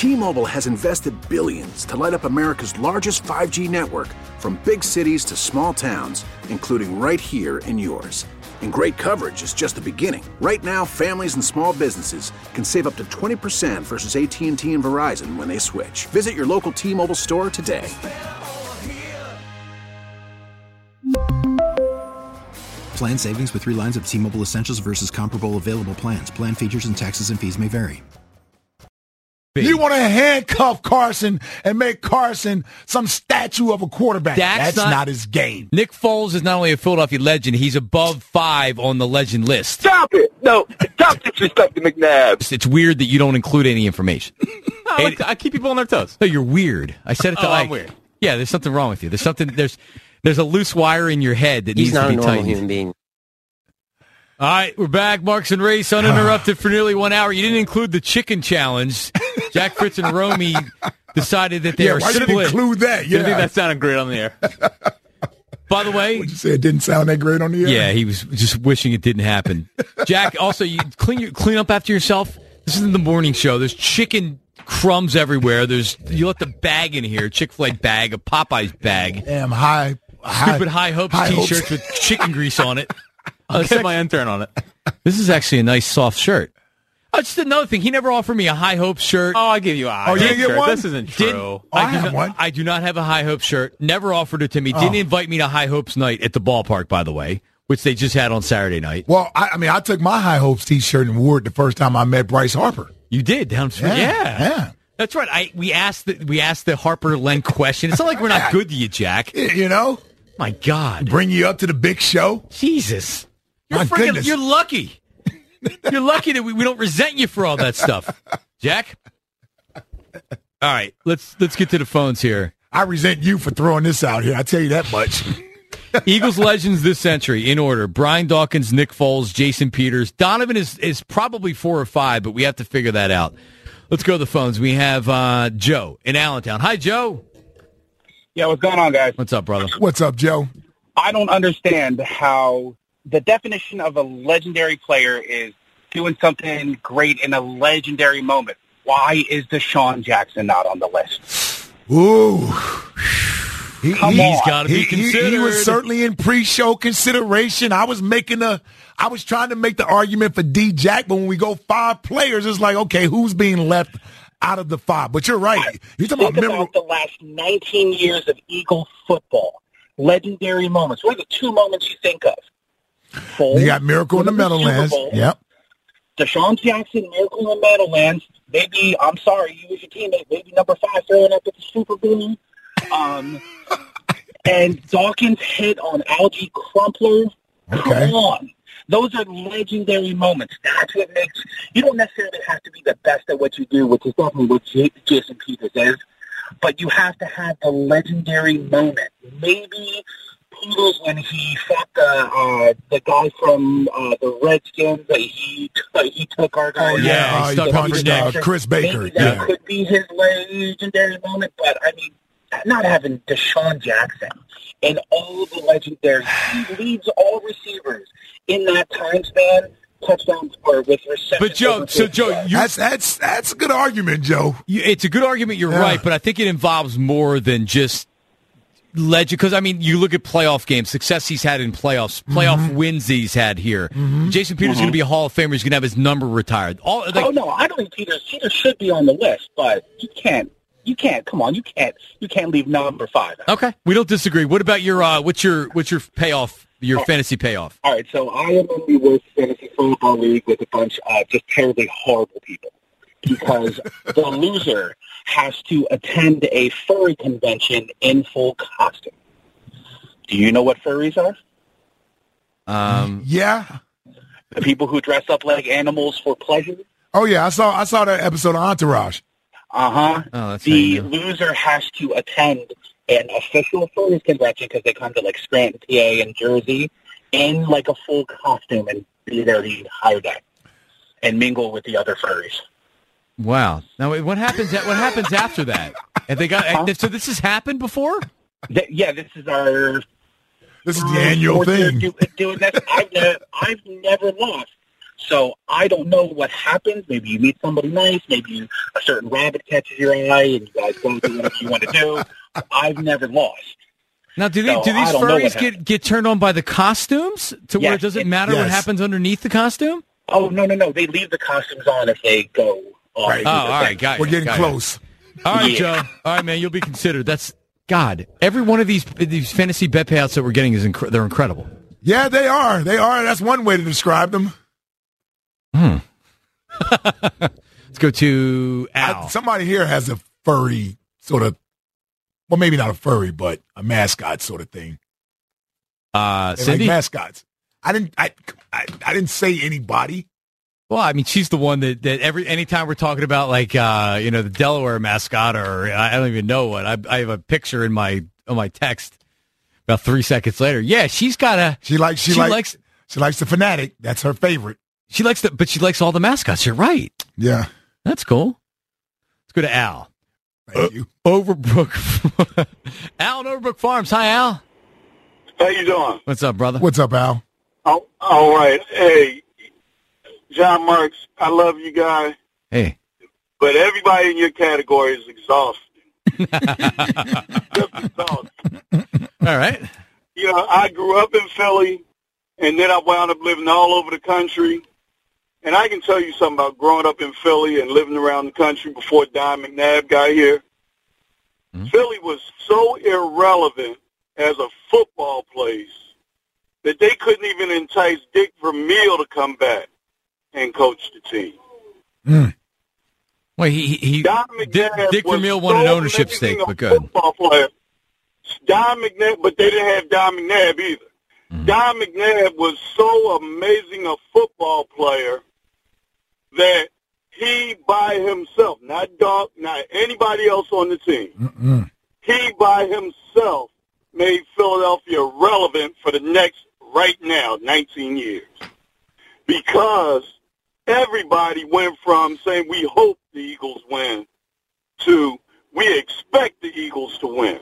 T-Mobile has invested billions to light up America's largest 5G network, from big cities to small towns, including right here in yours. And great coverage is just the beginning. Right now, families and small businesses can save up to 20% versus AT&T and Verizon when they switch. Visit your local T-Mobile store today. Plan savings with 3 lines of T-Mobile Essentials versus comparable available plans. Plan features and taxes and fees may vary. You want to handcuff Carson and make Carson some statue of a quarterback. That's not his game. Nick Foles is not only a Philadelphia legend, he's above 5 on the legend list. Stop it! No, stop disrespecting McNabb. It's weird that you don't include any information. I keep people on their toes. No, you're weird. I said it to I'm weird. Yeah, there's something wrong with you. There's a loose wire in your head that He's needs to be not a normal tightened. human being. All right, we're back. Marks and Race uninterrupted for nearly 1 hour. You didn't include the chicken challenge. Jack Fritz and Romy decided that they are why split. didn't include that? I think that sounded great on the air. By the way, What'd you say? It didn't sound that great on the air? yeah, he was just wishing it didn't happen. Jack, also, you clean up after yourself. This isn't the morning show. There's chicken crumbs everywhere. You let the bag in here, Chick-fil-A bag, a Popeye's bag. Damn, Stupid High Hopes T-shirts with chicken grease on it. I'll get my intern on it. This is actually a nice soft shirt. Oh, just another thing. He never offered me a High Hopes shirt. Oh, I give you a High you Hopes didn't get shirt. one? This isn't true. I have one. I do not have a High Hopes shirt. Never offered it to me. Didn't invite me to High Hopes night at the ballpark, by the way, which they just had on Saturday night. Well, I took my High Hopes T-shirt and wore it the first time I met Bryce Harper. You did down the street. Yeah. That's right. We asked the Harper Len question. It's not like we're not good to you, Jack. You know? My God. Bring you up to the big show. Jesus. My goodness. You're lucky. You're lucky that we don't resent you for all that stuff. Jack? All right, let's get to the phones here. I resent you for throwing this out here. I tell you that much. Eagles legends this century, in order. Brian Dawkins, Nick Foles, Jason Peters. Donovan is probably 4 or 5, but we have to figure that out. Let's go to the phones. We have Joe in Allentown. Hi, Joe. Yeah, what's going on, guys? What's up, brother? What's up, Joe? I don't understand how the definition of a legendary player is doing something great in a legendary moment. Why is Deshaun Jackson not on the list? Ooh. He's got to be considered. He was certainly in pre-show consideration. I was trying to make the argument for D-Jack, but when we go 5 players, it's like, okay, who's being left out of the 5? But you're right. You're talking about the last 19 years of Eagle football. Legendary moments. What are the 2 moments you think of? Foles, you got Miracle in the Meadowlands. Yep. Deshaun Jackson, Miracle in the Meadowlands. Maybe, I'm sorry, you was your teammate. Maybe number 5 throwing up at the Super Bowl. And Dawkins hit on Algie Crumpler. Okay. Come on. Those are legendary moments. That's what makes – you don't necessarily have to be the best at what you do, which is definitely what Jason Peters is, but you have to have a legendary moment. Maybe Peters, when he fought the guy from the Redskins, he took our guy. Oh, yeah. He punched Chris Baker. Maybe that could be his legendary moment, but, I mean, not having Deshaun Jackson and all the legendary, he leads all receivers in that time span, touchdowns or with receptions. But Joe, that's a good argument, Joe. It's a good argument. You're right, but I think it involves more than just legend. Because I mean, you look at playoff games, success he's had in playoffs, playoff wins he's had here. Jason Peters is going to be a Hall of Famer. He's going to have his number retired. No, I don't think Peters should be on the list, but you can't. Come on, you can't leave number 5 out. Okay, we don't disagree. What about your what's your payoff? Your fantasy payoff. All right, so I am in the worst fantasy football league with a bunch of just terribly horrible people because the loser has to attend a furry convention in full costume. Do you know what furries are? Yeah. The people who dress up like animals for pleasure? Oh, yeah, I saw that episode of Entourage. Uh-huh. Oh, the loser has to attend an official furries convention because they come to, like, Scranton, PA, and Jersey in, like, a full costume and be there the entire day and mingle with the other furries. Wow. Now, what happens after that? Have they got so this has happened before? Yeah, this is our... This is the annual thing. Doing this. I've never lost. So I don't know what happens. Maybe you meet somebody nice. Maybe a certain rabbit catches your eye, and you guys go do whatever you want to do. I've never lost. Now, do these furries get turned on by the costumes to where it doesn't matter what happens underneath the costume? Oh, no. They leave the costumes on if they go on. Right. Oh, all right. Got you. We're getting close. All right, Joe. All right, man. You'll be considered. That's God. Every one of these fantasy bet payouts that we're getting they're incredible. Yeah, they are. That's one way to describe them. Let's go to Al. Somebody here has a furry sort of, well, maybe not a furry, but a mascot sort of thing. They Cindy? like mascots. I didn't say anybody. Well, I mean, she's the one that anytime we're talking about the Delaware mascot, or I don't even know what. I have a picture on my text about 3 seconds later. Yeah, she's got a. She likes the Fanatic. That's her favorite. She likes all the mascots. You're right. Yeah, that's cool. Let's go to Al. Thank you. Overbrook. Al at Overbrook Farms. Hi, Al. How you doing? What's up, brother? What's up, Al? Oh, all right. Hey, John Marks, I love you guys. Hey. But everybody in your category is exhausting. Just exhausting. All right. You know, I grew up in Philly, and then I wound up living all over the country. And I can tell you something about growing up in Philly and living around the country before Don McNabb got here. Mm-hmm. Philly was so irrelevant as a football place that they couldn't even entice Dick Vermeil to come back and coach the team. Mm. Well, Dick Vermeil won an ownership stake, but good. Player. Don McNabb, but they didn't have Don McNabb either. Mm. Don McNabb was so amazing a football player that he by himself, not Doc, not anybody else on the team, he by himself made Philadelphia relevant for the next, right now, 19 years. Because everybody went from saying we hope the Eagles win to we expect the Eagles to win.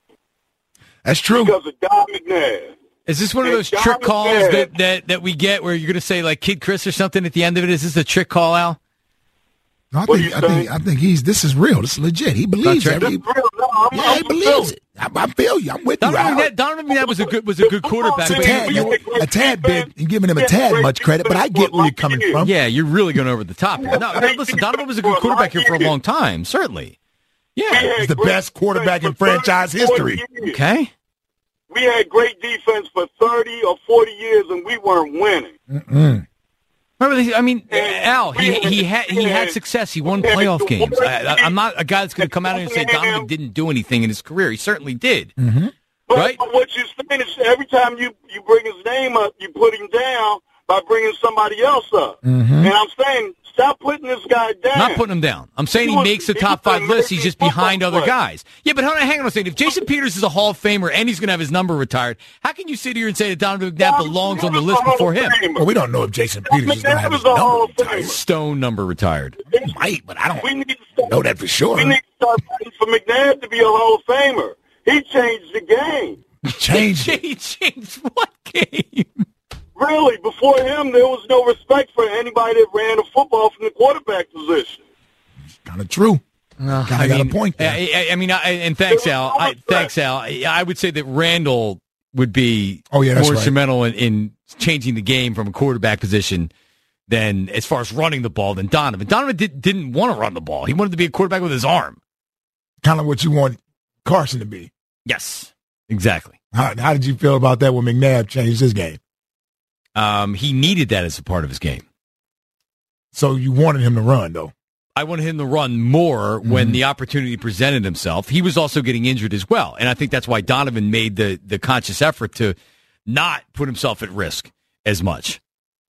That's true. Because of Don McNabb. Is this one of those trick calls that we get where you're going to say like Kid Chris or something at the end of it? Is this a trick call, Al? No, I think this is real. This is legit. He believes it. He believes it. I feel you. I'm with you. Donovan McNabb was a good quarterback. A tad bit, and giving him a tad much credit, but I get where you're coming from. Yeah, you're really going over the top here. No, listen, Donovan was a good quarterback here for a long time, certainly. Yeah, he's the best quarterback in franchise history. Okay. We had great defense for 30 or 40 years, and we weren't winning. Remember, I mean, Al, he had success. He won playoff games. I'm not a guy that's going to come out and say Donovan didn't do anything in his career. He certainly did. Mm-hmm. Right? But what you're saying is every time you bring his name up, you put him down by bringing somebody else up. Mm-hmm. And I'm saying, stop putting this guy down. Not putting him down. I'm saying he makes the top 5 list. He's just behind other guys. Yeah, but hang on a second. If Jason Peters is a Hall of Famer and he's going to have his number retired, how can you sit here and say that Donovan McNabb belongs on the list before him? Well, we don't know if Jason Peters is going to have his number retired. Stone number retired. He might, but I don't know that for sure. We need to start fighting for McNabb to be a Hall of Famer. He changed the game. He changed what game? Really, before him, there was no respect for anybody that ran the football from the quarterback position. Kind of true. Got a point there. And thanks, Al. I would say that Randall would be more instrumental in changing the game from a quarterback position than as far as running the ball than Donovan. Donovan didn't want to run the ball. He wanted to be a quarterback with his arm. Kind of what you want Carson to be. Yes, exactly. How did you feel about that when McNabb changed his game? He needed that as a part of his game. So you wanted him to run, though? I wanted him to run more when the opportunity presented himself. He was also getting injured as well, and I think that's why Donovan made the conscious effort to not put himself at risk as much.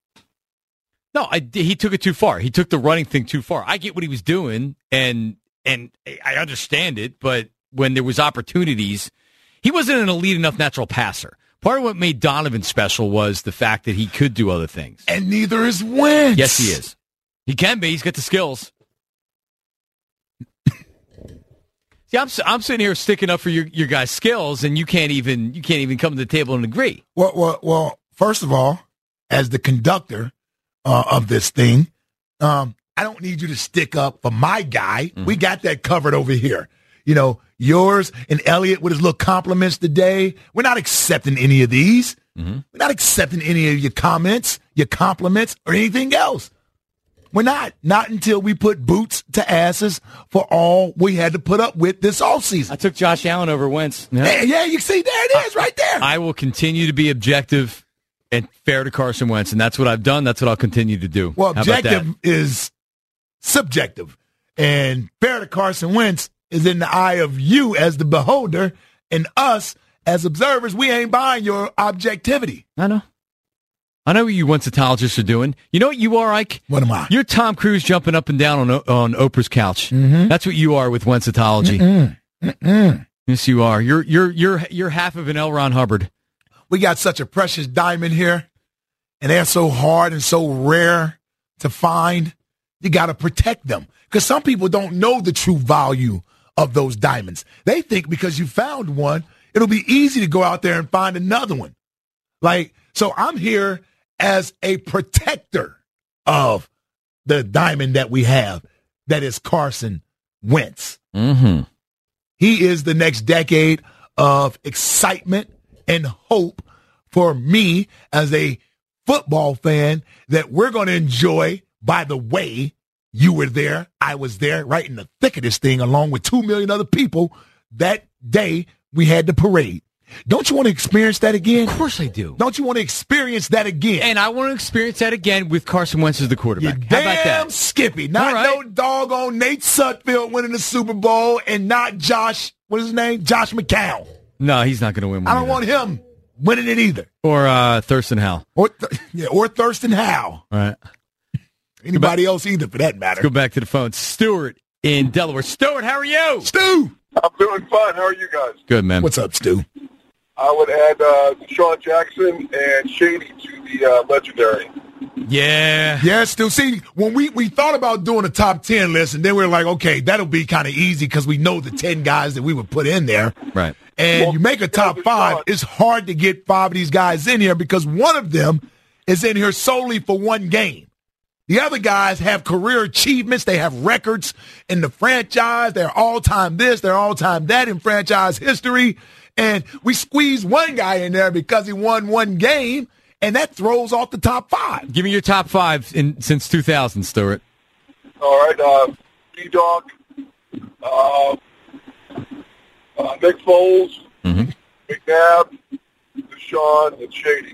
No, he took it too far. He took the running thing too far. I get what he was doing, and I understand it, but when there was opportunities, he wasn't an elite enough natural passer. Part of what made Donovan special was the fact that he could do other things. And neither is Wentz. Yes, he is. He can be. He's got the skills. See, I'm sitting here sticking up for your guys' skills, and you can't even come to the table and agree. Well. First of all, as the conductor, of this thing. I don't need you to stick up for my guy. We got that covered over here. You know, yours and Elliot with his little compliments today. We're not accepting any of these. We're not accepting any of your comments, your compliments, or anything else. We're not. Not until we put boots to asses for all we had to put up with this offseason. I took Josh Allen over Wentz. Yeah, you see, there it is right there. I will continue to be objective and fair to Carson Wentz, and that's what I've done. That's what I'll continue to do. Well, How about objective that? is subjective, and fair to Carson Wentz is in the eye of you as the beholder, and us as observers, we ain't buying your objectivity. I know what you Wentzatologists are doing. You know what you are, Ike? What am I? You're Tom Cruise jumping up and down on Oprah's couch. That's what you are with Wentzatology. Yes, you are. You're half of an L. Ron Hubbard. We got such a precious diamond here, and they're so hard and so rare to find. You got to protect them because some people don't know the true value of those diamonds. They think because you found one, it'll be easy to go out there and find another one. So I'm here as a protector of the diamond that we have, that is Carson Wentz. He is the next decade of excitement and hope for me as a football fan that we're going to enjoy. By the way, you were there. I was there right in the thick of this thing along with 2 million other people that day we had the parade. Don't you want to experience that again? Of course I do. Don't you want to experience that again? And I want to experience that again with Carson Wentz as the quarterback. You How about damn that? Skippy. Not no doggone Nate Sudfeld winning the Super Bowl and not Josh, what is his name? Josh McCown. No, he's not going to win one. I don't want him winning it either. Or Thurston Howell. Or Thurston Howell. All right. Anybody else either, for that matter. Let's go back to the phone. Stuart in Delaware. Stuart, how are you? Stu. I'm doing fine. How are you guys? Good, man. What's up, Stu? I would add Deshaun Jackson and Shady to the legendary. Yeah. Yeah, Stu. See, when we thought about doing a top 10 list, and then we were like, okay, that'll be kind of easy because we know the 10 guys that we would put in there. Right. And you make a top 5, it's hard to get 5 of these guys in here because one of them is in here solely for one game. The other guys have career achievements. They have records in the franchise. They're all-time this, they're all-time that in franchise history. And we squeeze one guy in there because he won one game, and that throws off the top 5. Give me your top 5 since 2000, Stuart. All right. B-Dog, Nick Foles, McNabb, Deshaun, and Shady.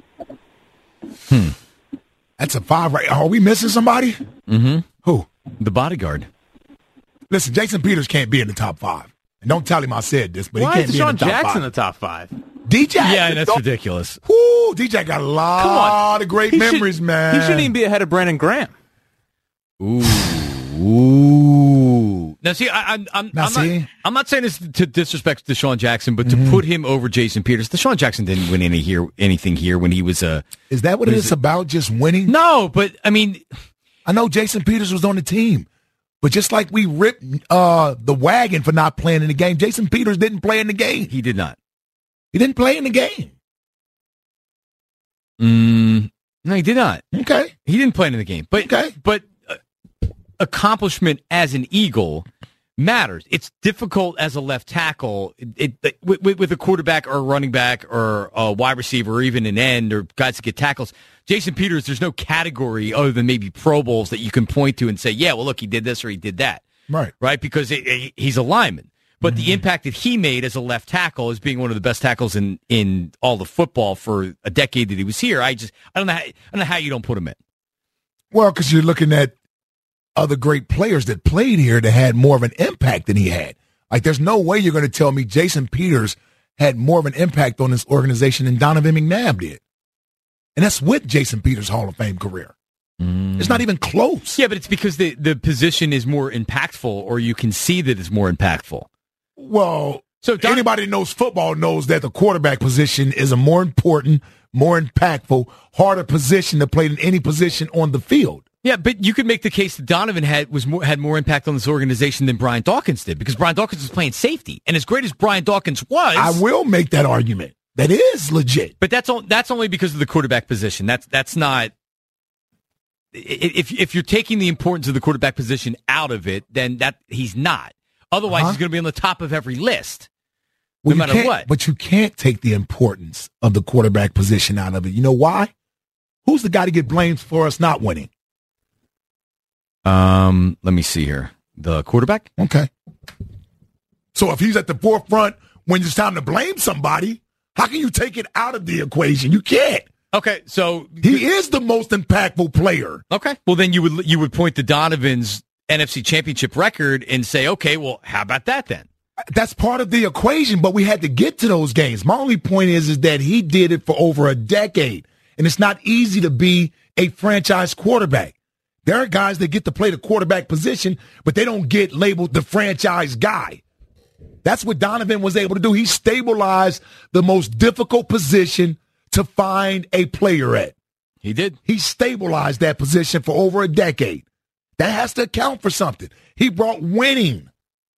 That's a 5 right. Are we missing somebody? Who? The bodyguard. Listen, Jason Peters can't be in the top 5. And don't tell him I said this, but Why he can't is be in Deshaun the top Jackson 5. in the top 5? DJ? Yeah, that's ridiculous. Woo, DJ got a lot of great memories, man. He shouldn't even be ahead of Brandon Graham. Ooh. Now, see, I'm not saying this to disrespect Deshaun Jackson, but to put him over Jason Peters. Deshaun Jackson didn't win anything here when he was Is that what it's about, just winning? No, but, I mean... I know Jason Peters was on the team, but just like we ripped the wagon for not playing in the game, Jason Peters didn't play in the game. He did not. He didn't play in the game. No, he did not. Okay. He didn't play in the game. But, but accomplishment as an Eagle matters. It's difficult as a left tackle with a quarterback or a running back or a wide receiver or even an end or guys that get tackles. Jason Peters, there's no category other than maybe Pro Bowls that you can point to and say, yeah, well, look, he did this or he did that. Right? Because he's a lineman. But the impact that he made as a left tackle as being one of the best tackles in all the football for a decade that he was here, I don't know how you don't put him in. Well, because you're looking at other great players that played here that had more of an impact than he had. Like, there's no way you're going to tell me Jason Peters had more of an impact on this organization than Donovan McNabb did. And that's with Jason Peters' Hall of Fame career. It's not even close. Yeah, but it's because the position is more impactful, or you can see that it's more impactful. Well, so anybody that knows football knows that the quarterback position is a more important, more impactful, harder position to play than any position on the field. Yeah, but you could make the case that Donovan had more impact on this organization than Brian Dawkins did, because Brian Dawkins was playing safety, and as great as Brian Dawkins was, I will make that argument. That is legit. But that's only because of the quarterback position. That's not if you're taking the importance of the quarterback position out of it, then that he's not. Otherwise, he's going to be on the top of every list, no matter what. But you can't take the importance of the quarterback position out of it. You know why? Who's the guy to get blamed for us not winning? Let me see here. The quarterback? Okay. So if he's at the forefront when it's time to blame somebody, how can you take it out of the equation? You can't. Okay, so he is the most impactful player. Okay. Well, then you would point to Donovan's NFC Championship record and say, okay, well, how about that then? That's part of the equation, but we had to get to those games. My only point is that he did it for over a decade, and it's not easy to be a franchise quarterback. There are guys that get to play the quarterback position, but they don't get labeled the franchise guy. That's what Donovan was able to do. He stabilized the most difficult position to find a player at. He did. He stabilized that position for over a decade. That has to account for something. He brought winning,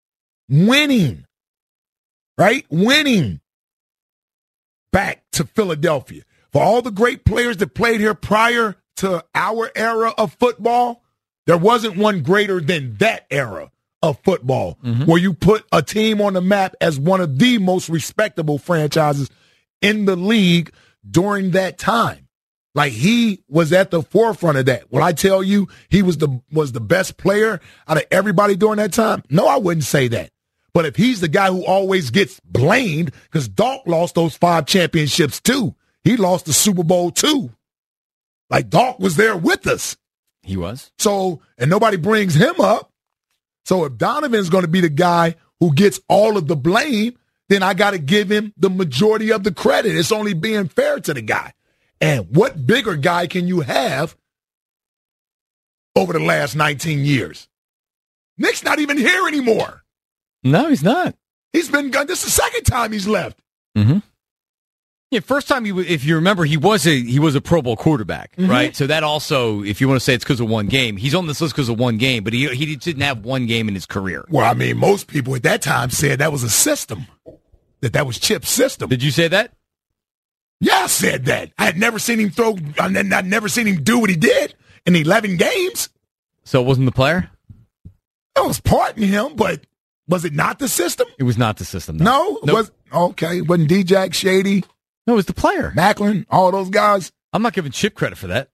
right? Winning back to Philadelphia. For all the great players that played here prior to our era of football, there wasn't one greater than that era of football, where you put a team on the map as one of the most respectable franchises in the league during that time. Like, he was at the forefront of that. Will I tell you he was the best player out of everybody during that time? No, I wouldn't say that. But if he's the guy who always gets blamed, because Dalk lost those 5 championships too. He lost the Super Bowl too. Like, Dalk was there with us. He was. So, and nobody brings him up. So if Donovan's going to be the guy who gets all of the blame, then I got to give him the majority of the credit. It's only being fair to the guy. And what bigger guy can you have over the last 19 years? Nick's not even here anymore. No, he's not. He's been gone. This is the second time he's left. Mm-hmm. Yeah, first time, if you remember, he was a Pro Bowl quarterback, right? So that also, if you want to say it's because of one game, he's on this list because of one game, but he didn't have one game in his career. Well, I mean, most people at that time said that was a system, that was Chip's system. Did you say that? Yeah, I said that. I had never seen him throw, I'd never seen him do what he did in 11 games. So it wasn't the player? It was part in him, but was it not the system? It was not the system. No? Nope. Was okay. Wasn't D-Jack, Shady? No, it was the player. Macklin, all those guys. I'm not giving Chip credit for that.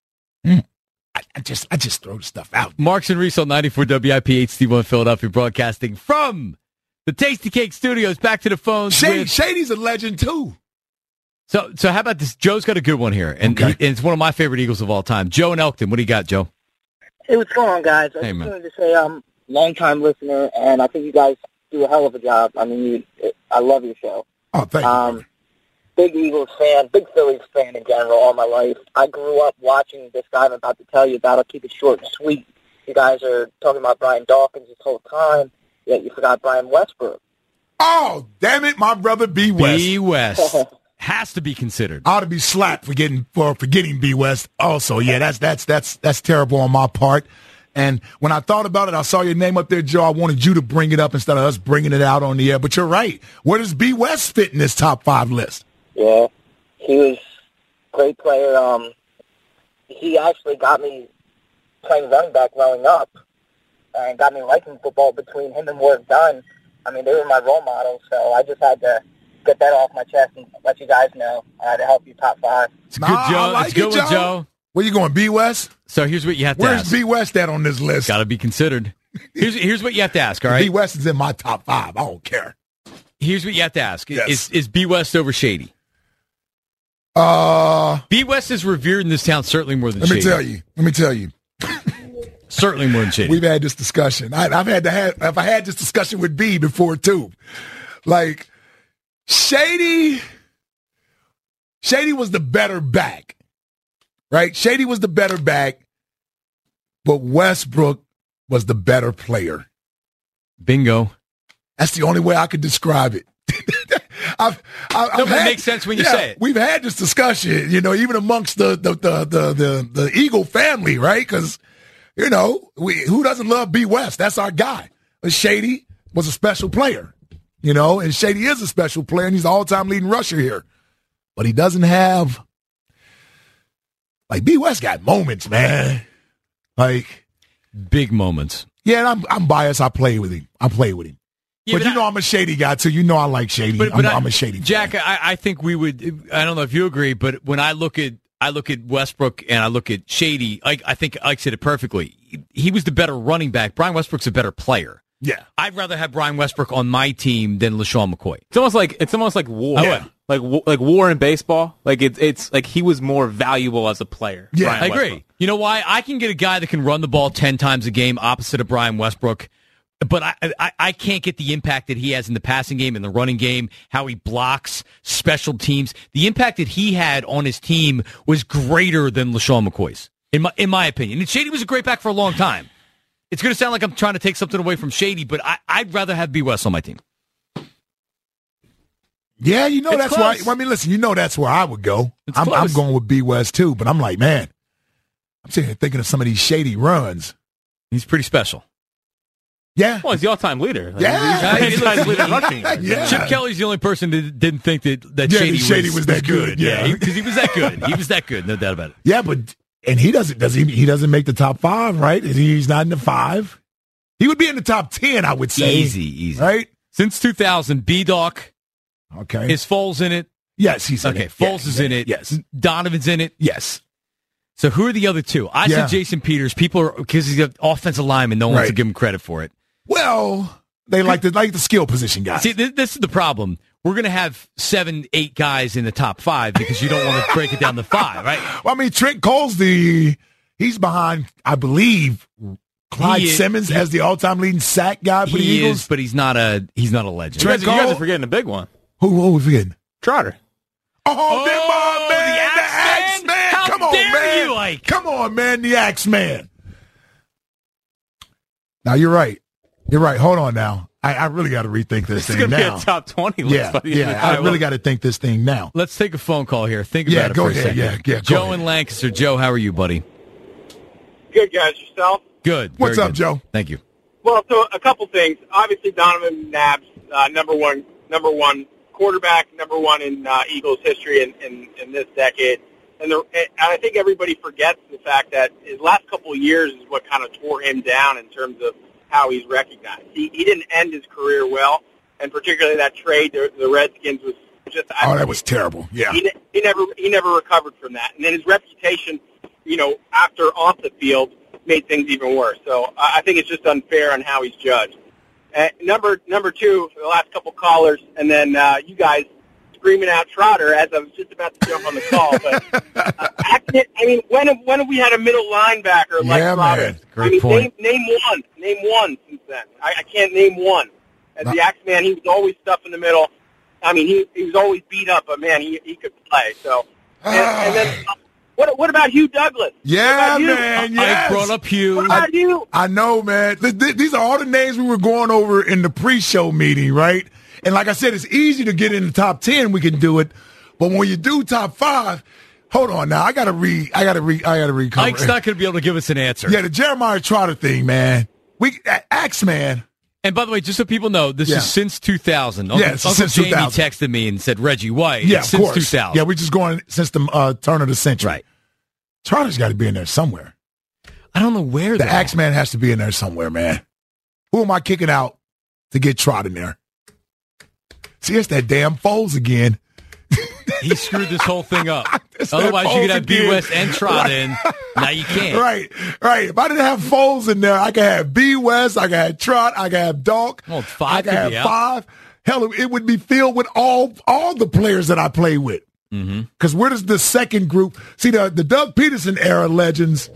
I just throw the stuff out. Marks and Reese on 94 WIP HD1 Philadelphia, broadcasting from the Tasty Cake Studios. Back to the phones. Shady's a legend too. So how about this? Joe's got a good one here, and it's one of my favorite Eagles of all time. Joe in Elkton, what do you got, Joe? Hey, what's going on, guys? I just wanted to say I'm a long-time listener, and I think you guys do a hell of a job. I mean, I love your show. Oh, thank you. Big Eagles fan, big Phillies fan in general all my life. I grew up watching this guy I'm about to tell you about. I'll keep it short and sweet. You guys are talking about Brian Dawkins this whole time, yet you forgot Brian Westbrook. Oh, damn it, my brother B. West. B. West has to be considered. I ought to be slapped for forgetting B. West also. Yeah, that's terrible on my part. And when I thought about it, I saw your name up there, Joe. I wanted you to bring it up instead of us bringing it out on the air. But you're right. Where does B. West fit in this top 5 list? Yeah, he was a great player. He actually got me playing running back growing up and got me liking football. Between him and Warrick Dunn, I mean, they were my role models, so I just had to get that off my chest and let you guys know to help you top 5. It's good, Joe. It's good one, Joe. Where you going, B. West? So here's what you have to ask. Where's B. West at on this list? Got to be considered. Here's what you have to ask, all right? B. West is in my top 5. I don't care. Here's what you have to ask. Yes. Is B. West over Shady? B. West is revered in this town certainly more than Shady. Let me tell you. Certainly more than Shady. We've had this discussion. I've had this discussion with B before too. Like, Shady was the better back, right? Shady was the better back, but Westbrook was the better player. Bingo. That's the only way I could describe it. It makes sense when you say it. We've had this discussion, even amongst the Eagle family, right? Because, who doesn't love B. West? That's our guy. But Shady was a special player, and Shady is a special player, and he's the all-time leading rusher here. But he doesn't have Like, B. West got moments, man. Like, big moments. Yeah, and I'm biased. I play with him. Yeah, but you know I'm a shady guy, too. You know I like shady. But I'm a shady Jack, fan. I think we would – I don't know if you agree, but when I look at Westbrook and I look at Shady, I think Ike said it perfectly. He was the better running back. Brian Westbrook's a better player. Yeah. I'd rather have Brian Westbrook on my team than LaShawn McCoy. It's almost like war. Yeah. Like war in baseball. Like it's like he was more valuable as a player. Yeah, Brian I agree. Westbrook. You know why? I can get a guy that can run the ball 10 times a game opposite of Brian Westbrook, but I can't get the impact that he has in the passing game, in the running game, how he blocks, special teams. The impact that he had on his team was greater than LaShawn McCoy's, in my opinion. And Shady was a great back for a long time. It's going to sound like I'm trying to take something away from Shady, but I'd rather have B. West on my team. Yeah, you know It's that's close. why. I mean, listen, you know that's where I would go. It's I'm close. going with B. West too, but I'm like, man, I'm sitting here thinking of some of these shady runs. He's pretty special. Yeah, Well, he's the all-time leader. Like, Yeah. he's the leader in rushing yards. Yeah. Chip Kelly's the only person that didn't think that Yeah, Shady was that good. Yeah, because he was that good. He was that good, no doubt about it. yeah, but and he doesn't make the top 5, right? He's not in the 5. He would be in the top 10, I would say. Easy. right? Since 2000, B-Doc, Okay. is Foles in it? Yes, he's in Okay, it. Foles Yeah, is in it. Yes, Donovan's in it. yes. So who are the other two? I Yeah. said Jason Peters. People are, because he's an offensive lineman, no one wants Right. to give him credit for it. Well, they like the skill position guys. See, this is the problem. We're going to have 7, 8 guys in the top 5 because you don't want to break it down to 5, right? Well, I mean, Trent Cole's he's behind, I believe, Clyde He is- Simmons as the all-time leading sack guy for the He Eagles. is, but he's not a legend. Trent You guys Cole? are forgetting a big one. Who was forgetting? Trotter. Oh, then my man, the Axe Man? How Come on, dare man. you, Ike? Come on, man, the Axe Man. Now, you're right. You're right. Hold on now. I really got to rethink this It's thing going to be now. a top 20 list. Yeah, by the end of the I time. really got to think this thing now. Let's take a phone call here. Think Yeah, about it go for ahead. a second. Yeah, go Joe ahead. in Lancaster. Joe, how are you, buddy? Good, guys. Yourself? Good. What's Very up, good. Joe? Thank you. Well, so a couple things. Obviously, Donovan McNabb's number one quarterback, number one in Eagles history in this decade. And I think everybody forgets the fact that his last couple of years is what kind of tore him down in terms of how he's recognized. He didn't end his career well, and particularly that trade to the Redskins was just. Oh, that was terrible. Yeah. He never recovered from that, and then his reputation, after off the field, made things even worse. So I think it's just unfair on how he's judged. Number two, for the last couple callers, and then you guys screaming out Trotter as I was just about to jump on the call. But when have we had a middle linebacker like Trotter? Man. Great point. Name one since then. I can't name one. As the Axeman, he was always stuff in the middle. I mean, he was always beat up, but man, he could play. So, and then what about Hugh Douglas? Yeah, What about you? man. Yes. I brought up Hugh. What about you? I know, man. These are all the names we were going over in the pre-show meeting, right? And like I said, it's easy to get in the top 10. We can do it, but when you do top 5, hold on now. I gotta read. Ike's not going to be able to give us an answer. Yeah, the Jeremiah Trotter thing, man. Axeman. And by the way, just so people know, this Yeah. is since 2000. Yeah, it's Uncle since Jamie 2000. texted me and said Reggie White. Yeah, It's of since course. 2000. Yeah, we're just going since the turn of the century. Right. Trotter's got to be in there somewhere. I don't know where The though. Axeman has to be in there somewhere, man. Who am I kicking out to get Trot in there? See, it's that damn Foles again. He screwed this whole thing up. It's that Otherwise, you could Foles have B. again. West and Trot in. Now you can't. Right. If I didn't have Foles in there, I could have B. West, I could have Trot, I could have Donk. Well, 5 I could could have be out. 5. Hell, it would be filled with all the players that I play with. Because where does the second group see the Doug Peterson era legends?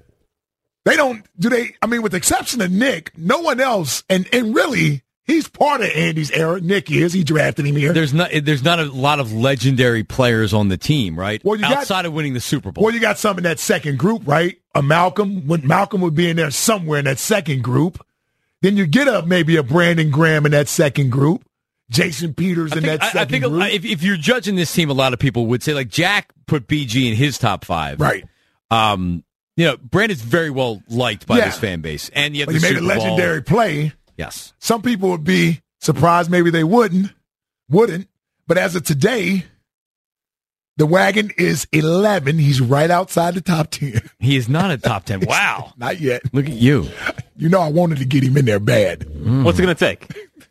They don't do they. I mean, with the exception of Nick, no one else, and really, he's part of Andy's era. Nick is. He drafted him here. There's not a lot of legendary players on the team, right? Well, you got- outside of winning the Super Bowl. Well, you got some in that second group, right? A Malcolm. Malcolm would be in there somewhere in that second group. Then you get maybe a Brandon Graham in that second group. Jason Peters in that second I think group. if you're judging this team, a lot of people would say like Jack put BG in his top 5. Right. Brandon's very well liked by Yeah. this fan base, and you have But the he made a Super Bowl. legendary play. Yes. Some people would be surprised maybe they wouldn't. But as of today, The wagon is 11. He's right outside the top 10. He is not a top 10. Wow. Not yet. Look at you. You know I wanted to get him in there bad. What's it going to take?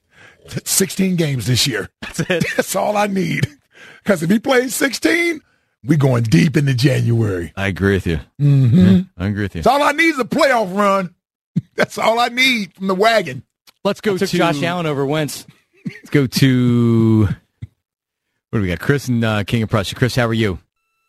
16 games this year. That's it. That's all I need. Because if he plays 16, we going deep into January. I agree with you. Mm-hmm. I agree with you. That's all I need is a playoff run. That's all I need from the wagon. Let's go to Josh Allen over Wentz. Let's go to, what do we got? Chris and King of Prussia. Chris, how are you?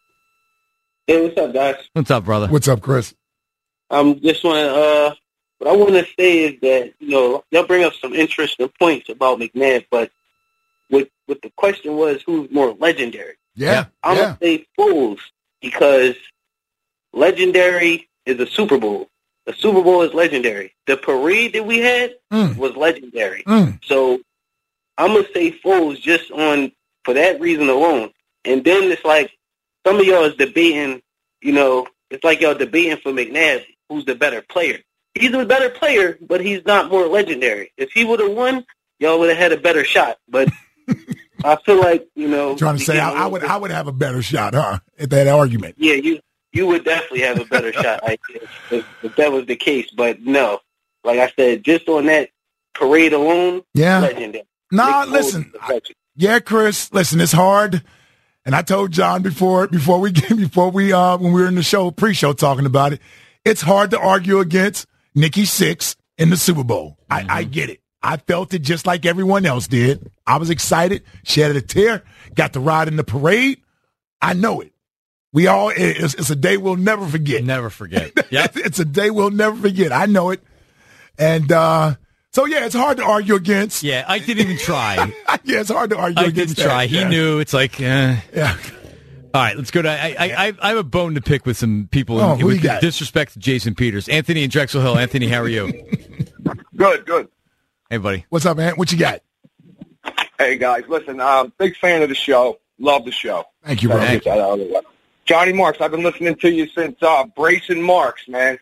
Hey, what's up, guys? What's up, brother? What's up, Chris? Just want to, what I want to say is that, y'all bring up some interesting points about McNabb, but what the question was, who's more legendary? Yeah. I'm going to say Foles, because legendary is a Super Bowl. The Super Bowl is legendary. The parade that we had was legendary. So I'm going to say Foles just for that reason alone. And then it's like some of y'all is debating, it's like y'all debating for McNabb who's the better player. He's a better player, but he's not more legendary. If he would have won, y'all would have had a better shot. But I feel like, trying to say I would have a better shot, huh? At that argument. Yeah, you would definitely have a better shot, I guess, if that was the case. But no, like I said, just on that parade alone, legendary. Nah, listen. Yeah, Chris, listen, it's hard. And I told John before we when we were in the show, pre-show talking about it, it's hard to argue against Nicky Sixx in the Super Bowl. I get it. I felt it just like everyone else did. I was excited, shed a tear, got to ride in the parade. I know it. It's a day we'll never forget. Never forget. Yeah, it's a day we'll never forget. I know it. And so, yeah, it's hard to argue against. Yeah, I didn't even try. Yeah, it's hard to argue against. I didn't try. He knew. It's like, Yeah. All right, let's go to. I have a bone to pick with some people who with you got? disrespect to Jason Peters. Anthony in Drexel Hill. Anthony, how are you? Good. Hey, buddy. What's up, man? What you got? Hey, guys, listen, big fan of the show. Love the show. Thank you, bro. Get that out of the way. Johnny Marks, I've been listening to you since Brayson Marks, man.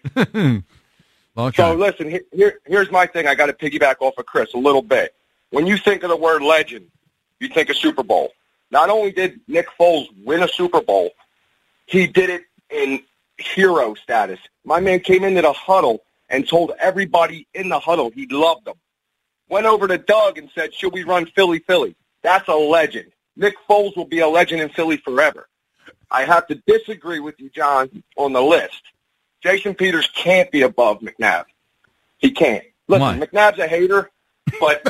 So, listen, here's my thing. I got to piggyback off of Chris a little bit. When you think of the word legend, you think of Super Bowl. Not only did Nick Foles win a Super Bowl, he did it in hero status. My man came into the huddle and told everybody in the huddle he loved them. Went over to Doug and said, should we run Philly, Philly? That's a legend. Nick Foles will be a legend in Philly forever. I have to disagree with you, John, on the list. Jason Peters can't be above McNabb. He can't. Listen, Why? McNabb's a hater, but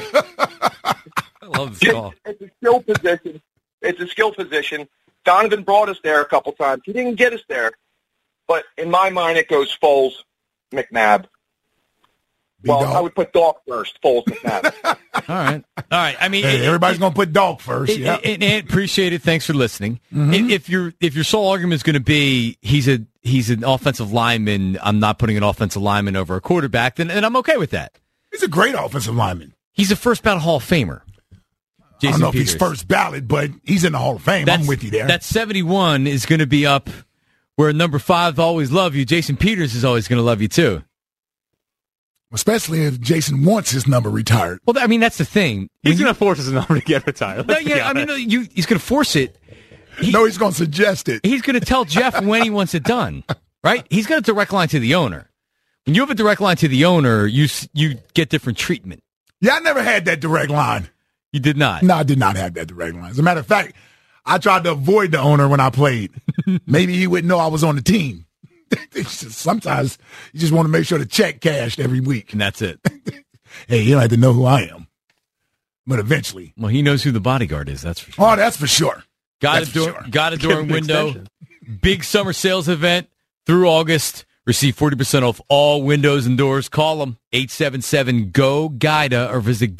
I love this call. It's a skill position. It's a skill position. Donovan brought us there a couple times. He didn't get us there. But in my mind, it goes Foles, McNabb. Well, I would put Dolph first, Foles, McNabb. All right. I mean, hey, everybody's going to put Dolph first. Yeah. And appreciate it. Thanks for listening. If your sole argument is going to be he's an offensive lineman, I'm not putting an offensive lineman over a quarterback, then I'm okay with that. He's a great offensive lineman. He's a first ballot Hall of Famer. Jason I don't know Peters. if he's first ballot, but he's in the Hall of Fame. I'm with you there. That 71 is going to be up where number 5 always love you. Jason Peters is always going to love you too. Especially if Jason wants his number retired. Well, I mean, that's the thing. He's going to force his number to get retired. He's going to force it. He's going to suggest it. He's going to tell Jeff when he wants it done, right? He's got a direct line to the owner. When you have a direct line to the owner, you get different treatment. Yeah, I never had that direct line. You did not? No, I did not have that direct line. As a matter of fact, I tried to avoid the owner when I played. Maybe he wouldn't know I was on the team. Sometimes you just want to make sure the check cashed every week. And that's it. Hey, you don't have to know who I am. But eventually. Well, he knows who the bodyguard is, that's for sure. Oh, that's for sure. Got a door and window. Big summer sales event through August. Receive 40% off all windows and doors. Call them 877-GO-GUIDA or visit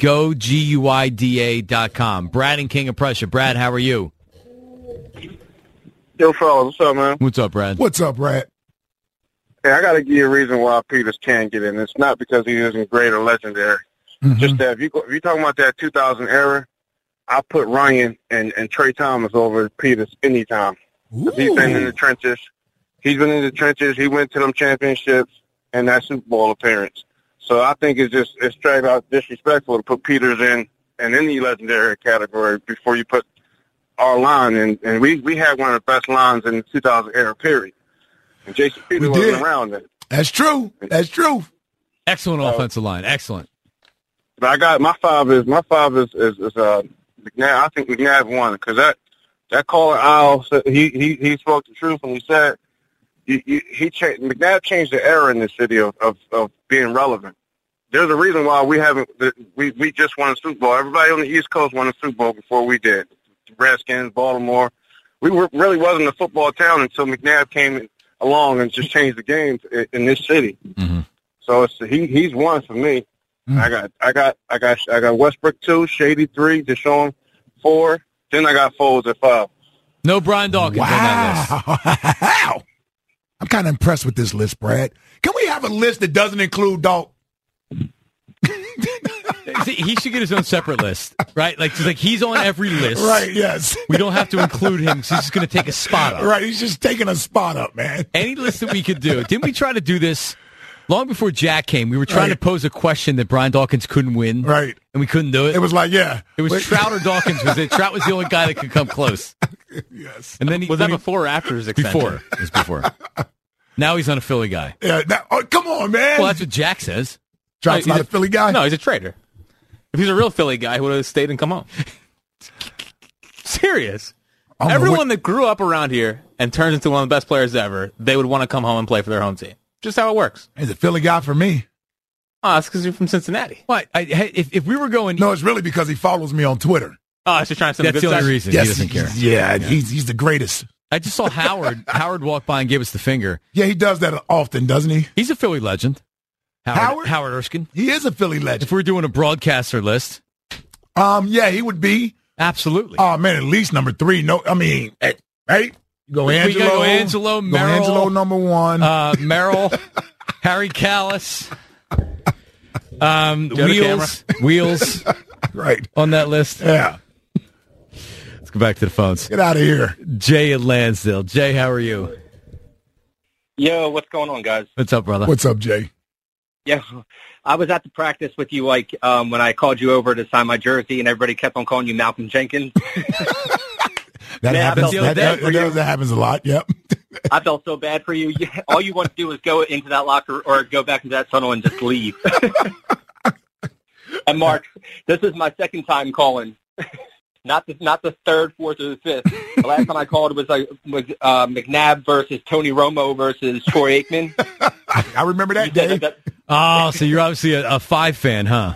GUIDA.com. Brad and King of Prussia. Brad, how are you? Yo, fellas, what's up, man? What's up, Brad? What's up, Brad? Hey, I got to give you a reason why Peters can't get in. It's not because he isn't great or legendary. Just that if you're talking about that 2000 era, I put Ryan and Trey Thomas over Peters anytime. He's been in the trenches. He went to them championships and that Super Bowl appearance. So I think it's straight out disrespectful to put Peters in any legendary category before you put our line, and we had one of the best lines in the 2000 era period. And Jason Peters wasn't around then. That's true. That's true. Excellent offensive line. Excellent. But I got my five is McNabb. I think McNabb won because that caller Al said he spoke the truth when he said McNabb changed the era in this city of being relevant. There's a reason why we just won a Super Bowl. Everybody on the East Coast won a Super Bowl before we did. The Redskins, Baltimore. Really wasn't a football town until McNabb came along and just changed the game in this city. Mm-hmm. So he's one for me. Mm-hmm. I got Westbrook 2, Shady 3, Deshaun 4. Then I got Foles at 5. No Brian Dawkins on that list. Wow. I'm kind of impressed with this list, Brad. Can we have a list that doesn't include Dawkins? He should get his own separate list, right? Like he's on every list. Right, yes. We don't have to include him because he's just going to take a spot up. Right, he's just taking a spot up, man. Any list that we could do. Didn't we try to do this long before Jack came? We were trying to pose a question that Brian Dawkins couldn't win. Right. And we couldn't do it. It was like, yeah. It was Trout or Dawkins. Trout was the only guy that could come close. Yes. And then was that before or after his extension? Before. It was before. Now he's not a Philly guy. Yeah. Come on, man. Well, that's what Jack says. Trout's not a Philly guy? No, he's a traitor. If he's a real Philly guy, he would have stayed and come home. Serious. Everyone that grew up around here and turns into one of the best players ever, they would want to come home and play for their home team. Just how it works. He's a Philly guy for me. Oh, that's because you're from Cincinnati. What? If we were going... No, it's really because he follows me on Twitter. Oh, it's just trying to send That's the only reason. Yes, he doesn't care. Yeah, he's the greatest. I just saw Howard. Howard walk by and give us the finger. Yeah, he does that often, doesn't he? H's a Philly legend. Howard Erskine. He is a Philly legend. If we're doing a broadcaster list. Yeah, he would be. Absolutely. Oh, man, at least number 3. No, I mean, right? Go Angelo. Merrill. Go Angelo, number 1. Merrill. Harry Callis. Wheels. Right. On that list. Yeah. Let's go back to the phones. Get out of here. Jay in Lansdale. Jay, how are you? Yo, what's going on, guys? What's up, brother? What's up, Jay? Yeah, I was at the practice with you, like, when I called you over to sign my jersey, and everybody kept on calling you Malcolm Jenkins. That happens a lot, yep. I felt so bad for you. All you want to do is go into that locker or go back into that tunnel and just leave. And, Mark, this is my second time calling. Not the third, fourth, or the fifth. The last time I called was McNabb versus Tony Romo versus Troy Aikman. I remember that day. Oh, so you're obviously a 5 fan, huh?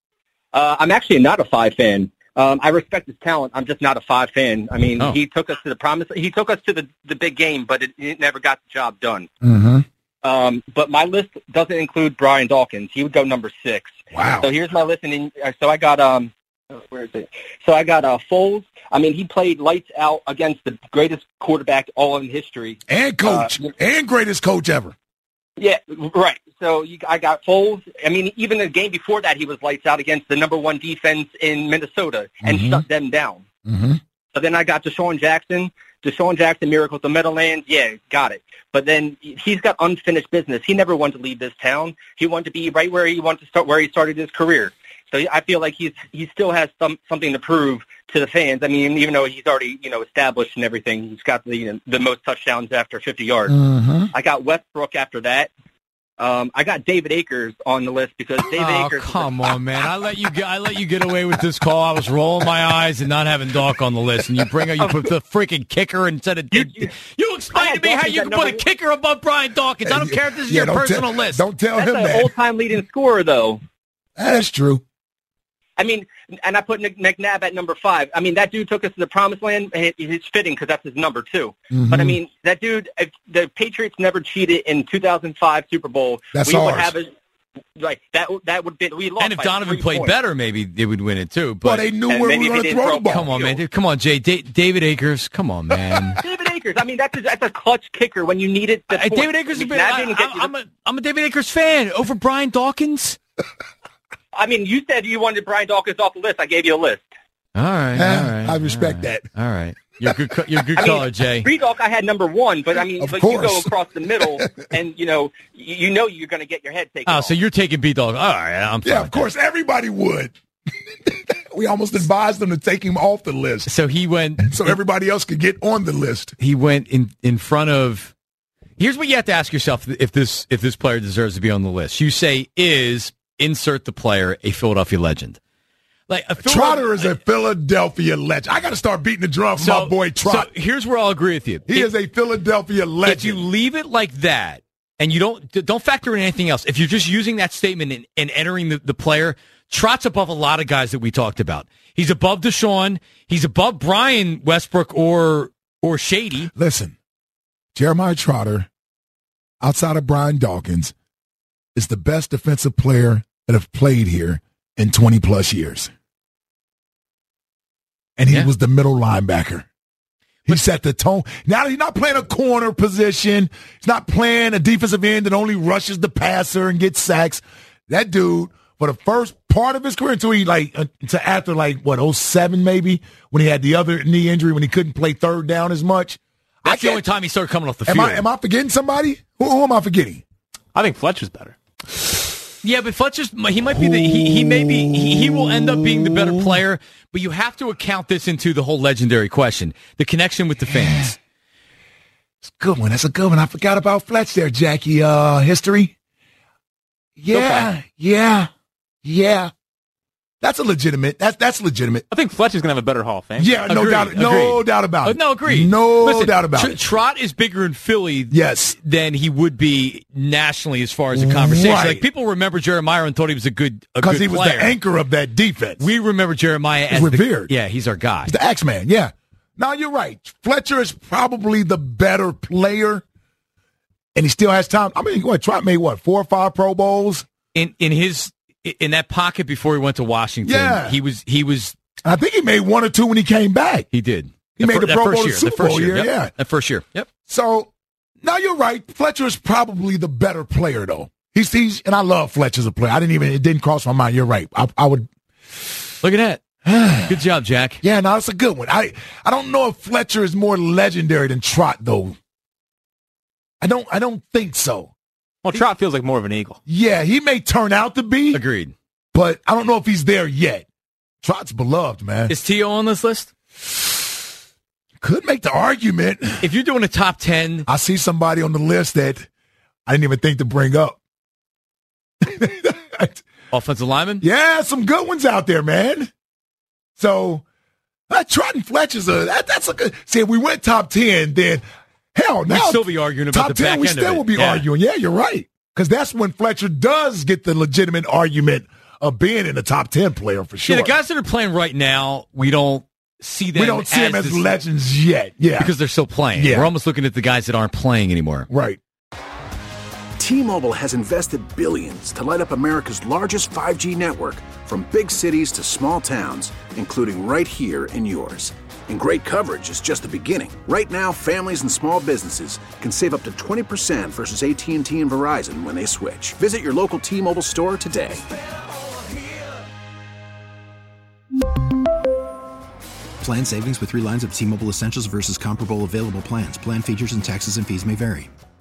I'm actually not a 5 fan. I respect his talent. I'm just not a 5 fan. I mean, He took us to the promise. He took us to the big game, but it never got the job done. Mm-hmm. But my list doesn't include Brian Dawkins. He would go number 6. Wow. So here's my list, and so I got where is it? So I got Foles. I mean, he played lights out against the greatest quarterback all in history. And coach. And greatest coach ever. Yeah, right. So I got Foles. I mean, even the game before that, he was lights out against the number 1 defense in Minnesota and shut them down. Mm-hmm. So then I got Deshaun Jackson. Deshaun Jackson, Miracle at the Meadowlands. Yeah, got it. But then he's got unfinished business. He never wanted to leave this town. He wanted to be right where he wanted to start, where he started his career. So I feel like he still has something to prove to the fans. I mean, even though he's already established and everything, he's got the most touchdowns after 50 yards. Mm-hmm. I got Westbrook after that. I got David Akers on the list because David Akers. Oh, come on, man! I let you get away with this call. I was rolling my eyes and not having Doc on the list, and you put the freaking kicker instead of you explain to me how you can put a kicker above Brian Dawkins. I don't care if this is your personal list. Don't tell him that. That's an old-time leading scorer, though. That's true. I mean, and I put McNabb at number 5. I mean, that dude took us to the promised land. It's fitting because that's his number 2. Mm-hmm. But, I mean, that dude, if the Patriots never cheated in 2005 Super Bowl, that's we ours. would have that would be we lost. And if Donovan played better, maybe they would win it too. But well, they knew where we were going to throw the ball. Come on, man. Come on, Jay. David Akers. Come on, man. David Akers. I mean, that's a clutch kicker when you need it. David Akers. I'm a David Akers fan over Brian Dawkins. I mean, you said you wanted Brian Dawkins off the list. I gave you a list. All right. I respect that. All right. You're good caller, Jay. Breedalk I had number 1, but I mean, of but course. you go across the middle, and you know you're going to get your head taken off. So you're taking B-Dog. All right, I'm fine. Yeah, of course, everybody would. We almost advised them to take him off the list. So he went. So everybody else could get on the list. He went in front of. Here's what you have to ask yourself if this player deserves to be on the list. You say, insert the player a Philadelphia legend. Like Trotter is a Philadelphia legend. I got to start beating the drum for my boy Trotter. So here's where I'll agree with you. He is a Philadelphia legend. If you leave it like that and you don't factor in anything else, if you're just using that statement and entering the player, Trott's above a lot of guys that we talked about. He's above Deshaun. He's above Brian Westbrook or Shady. Listen, Jeremiah Trotter, outside of Brian Dawkins, is the best defensive player that have played here in 20-plus years. And he was the middle linebacker. He set the tone. Now he's not playing a corner position. He's not playing a defensive end that only rushes the passer and gets sacks. That dude, for the first part of his career, until after 07 maybe, when he had the other knee injury, when he couldn't play third down as much. That's the only time he started coming off the field. Am I forgetting somebody? Who am I forgetting? I think Fletcher's better. Yeah, but Fletcher's, he might be he will end up being the better player, but you have to account this into the whole legendary question, the connection with the fans. It's a good one. That's a good one. I forgot about Fletch there, Jackie. History. Yeah. That's a legitimate. That's legitimate. I think Fletcher's gonna have a better Hall of Fame. Yeah, no doubt about it. No, agreed. No doubt about it. Trot is bigger in Philly, than he would be nationally as far as a conversation. Right. Like people remember Jeremiah and thought he was a good player because he was the anchor of that defense. We remember Jeremiah as revered. He's our guy. He's the X-Man. Yeah. No, you're right. Fletcher is probably the better player, and he still has time. I mean, Trot made 4 or 5 Pro Bowls in that pocket before he went to Washington. Yeah. He was. I think he made 1 or 2 when he came back. He did. He made the Pro Bowl Super Bowl year. Yep. Yeah, that first year. Yep. So now you're right. Fletcher is probably the better player, though. He's and I love Fletcher as a player. It didn't cross my mind. You're right. I would look at that. Good job, Jack. Yeah, no, that's a good one. I don't know if Fletcher is more legendary than Trot, though. I don't think so. Well, Trot feels like more of an Eagle. Yeah, he may turn out to be. Agreed. But I don't know if he's there yet. Trot's beloved, man. Is T.O. on this list? Could make the argument. If you're doing a top 10. I see somebody on the list that I didn't even think to bring up. Offensive lineman? Yeah, some good ones out there, man. So, Trot and Fletcher's that's a good. See, if we went top 10, then hell, now we'd still be arguing about top the 10, back end we still will be arguing. Yeah, you're right. Because that's when Fletcher does get the legitimate argument of being in the top 10 player for sure. Yeah, the guys that are playing right now, we don't see them. We don't see them as legends yet. Yeah, because they're still playing. Yeah. We're almost looking at the guys that aren't playing anymore. Right. T-Mobile has invested billions to light up America's largest 5G network, from big cities to small towns, including right here in yours. And great coverage is just the beginning. Right now, families and small businesses can save up to 20% versus AT&T and Verizon when they switch. Visit your local T-Mobile store today. Plan savings with 3 lines of T-Mobile Essentials versus comparable available plans. Plan features and taxes and fees may vary.